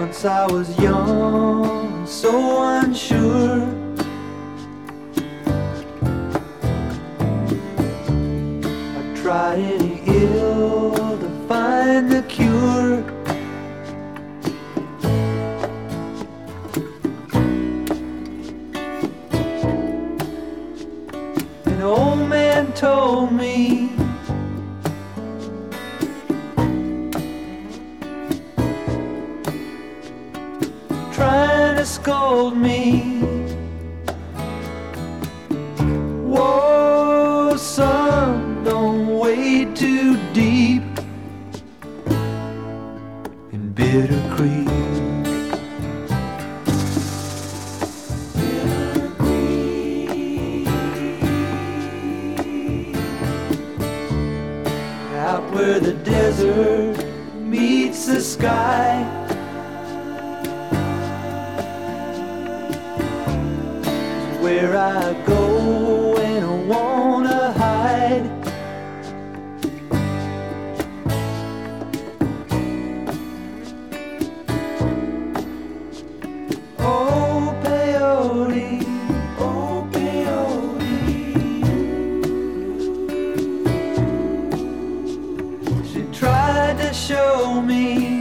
Once I was young, so unsure. I tried any ill to find the cure. An old man told me trying to scold me. Whoa, son, don't wade too deep in Bitter Creek. Bitter Creek. Out where the desert meets the sky, where I go when I wanna hide. Oh peyote, oh peyote. She tried to show me